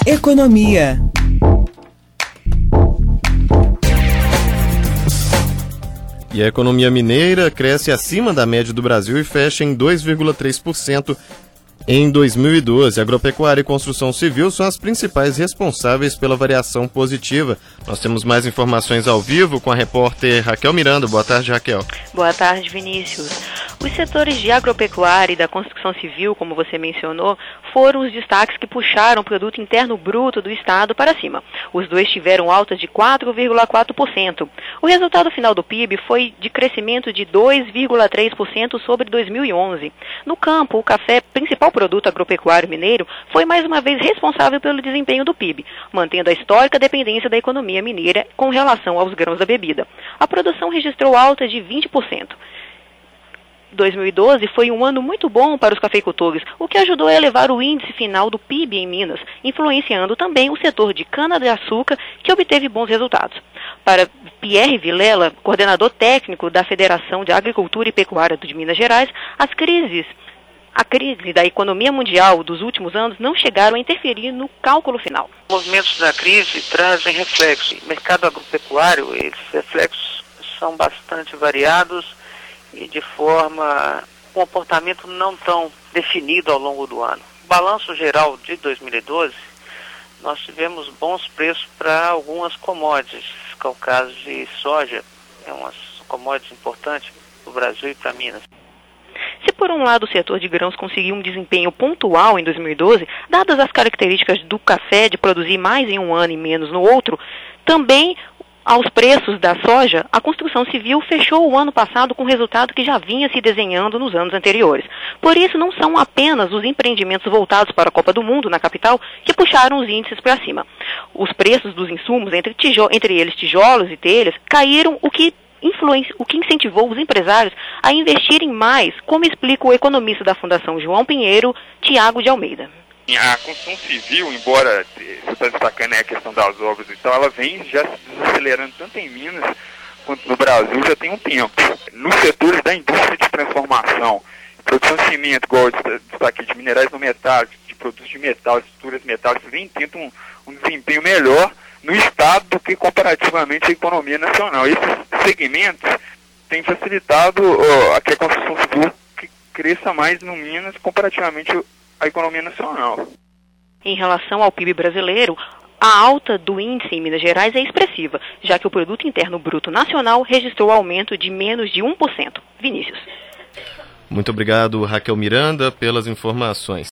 Economia. E a economia mineira cresce acima da média do Brasil e fecha em 2,3% em 2012. Agropecuária e construção civil são as principais responsáveis pela variação positiva. Nós temos mais informações ao vivo com a repórter Raquel Miranda. Boa tarde, Raquel. Boa tarde, Vinícius. Os setores de agropecuária e da construção civil, como você mencionou, foram os destaques que puxaram o produto interno bruto do estado para cima. Os dois tiveram alta de 4,4%. O resultado final do PIB foi de crescimento de 2,3% sobre 2011. No campo, o café, principal produto agropecuário mineiro, foi mais uma vez responsável pelo desempenho do PIB, mantendo a histórica dependência da economia mineira com relação aos grãos da bebida. A produção registrou alta de 20%. 2012 foi um ano muito bom para os cafeicultores, o que ajudou a elevar o índice final do PIB em Minas, influenciando também o setor de cana-de-açúcar, que obteve bons resultados. Para Pierre Vilela, coordenador técnico da Federação de Agricultura e Pecuária de Minas Gerais, a crise da economia mundial dos últimos anos não chegaram a interferir no cálculo final. Os movimentos da crise trazem reflexos. No mercado agropecuário, esses reflexos são bastante variados e de forma comportamento não tão definido ao longo do ano. No balanço geral de 2012, nós tivemos bons preços para algumas commodities, que é o caso de soja, é uma commodity importante para o Brasil e para Minas. Se por um lado o setor de grãos conseguiu um desempenho pontual em 2012, dadas as características do café de produzir mais em um ano e menos no outro, também aos preços da soja, a construção civil fechou o ano passado com resultado que já vinha se desenhando nos anos anteriores. Por isso, não são apenas os empreendimentos voltados para a Copa do Mundo, na capital, que puxaram os índices para cima. Os preços dos insumos, entre eles tijolos e telhas, caíram, o que incentivou os empresários a investirem mais, como explica o economista da Fundação João Pinheiro, Tiago de Almeida. A construção civil, embora você está destacando a questão das obras e tal, ela vem já se desacelerando tanto em Minas quanto no Brasil já tem um tempo. Nos setores da indústria de transformação, produção de cimento, igual eu destaquei, de minerais não metálicos, de produtos de metal, estruturas metálicas, vem tendo um desempenho melhor no estado do que comparativamente a economia nacional. Esses segmentos têm facilitado que a construção civil cresça mais no Minas comparativamente a economia nacional. Em relação ao PIB brasileiro, a alta do índice em Minas Gerais é expressiva, já que o Produto Interno Bruto Nacional registrou aumento de menos de 1%. Vinícius. Muito obrigado, Raquel Miranda, pelas informações.